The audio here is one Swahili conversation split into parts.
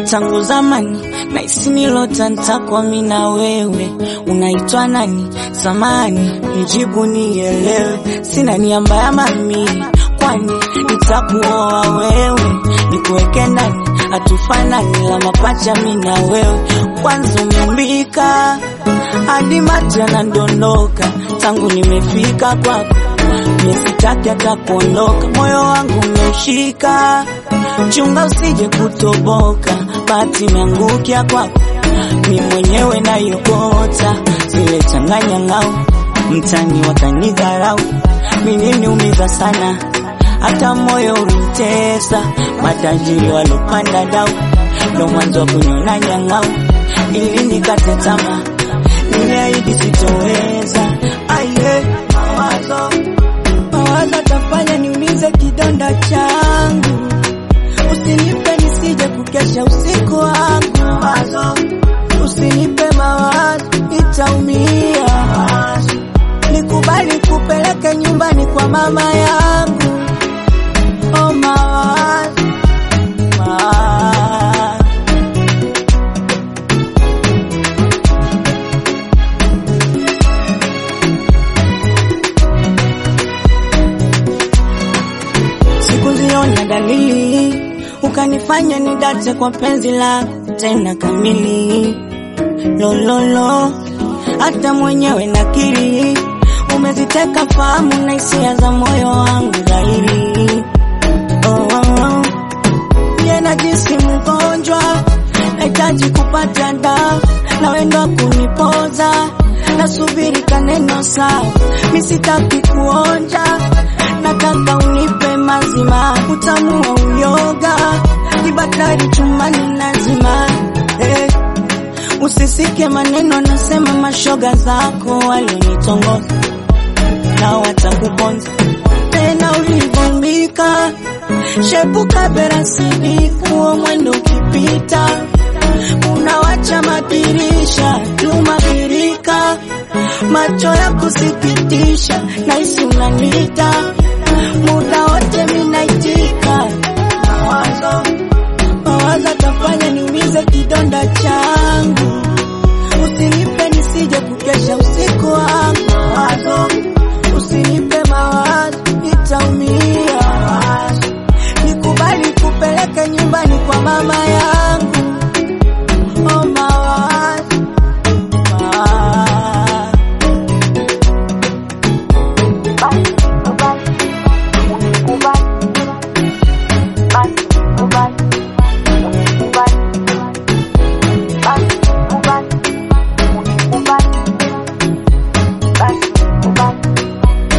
tangu zamani, na isi nilota nitakuwa mimi na wewe. Unaitwa nani? Samani, nijibu nielewe. Sina nia mbaya mami, kwani nitakuoa wewe. Nikuweke ndani, hatufanani la mapacha mimi na wewe. Kwanza umeumbika, hadi maji yanadondoka. Tangu nimefika kwako, nisitaki hata kuondoka. Moyo wangu umeshika, chunga usije kutoboka. Bahati imeangukia kwako, mimi mwenyewe naiokota. Zile changanya ngao, mtani wakanidharau. Mimi niumiza sana, hata moyo ulitesa. Matajiri walopanda dau, ndo mwanzo kuniona nyang'au. Ili nikate tamaa, niliahidi sitoweza. Aye, mawazo tafanya niumize kidonda changu. Usinipe nisije kukesha usiku wangu. Usinipe mawazo, nitaumia. Nikubali kupeleke nyumbani kwa mama yangu. Oh mawazo, sikuziona dalili, ukanifanya nidate kwa penzi lako tena kamili. Lololo, hata mwenyewe nakiri, umeziteka fahamu na hisia za moyo wangu dhahiri. Najisi mgonjwa, nahitaji kupata dawa, na wendo kunipoza. Nasubiri kaneno sawa, mimi sitaki kuonja. Nataka unipe mazima, utamu wa uyoga. Kibatari chumani lazima. Usisike maneno nasema mashoga zako walionitongoza, na watakuponza. Tena ulivumbika, shepuka berasidi kuo mwendo ukipita. Unawacha madirisha tumabirika, macho ya kusikitisha. Naisi unanita, muda wote minaitika. Mawazo tafanya niumize kidonda changu. Usinipe nisije kukesha usiku wangu. Usinipe mawazo, nitaumia. Nikubali kupeleke nyumbani kwa mama yangu. Oh mawazo,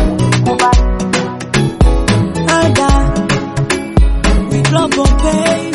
Global Pay.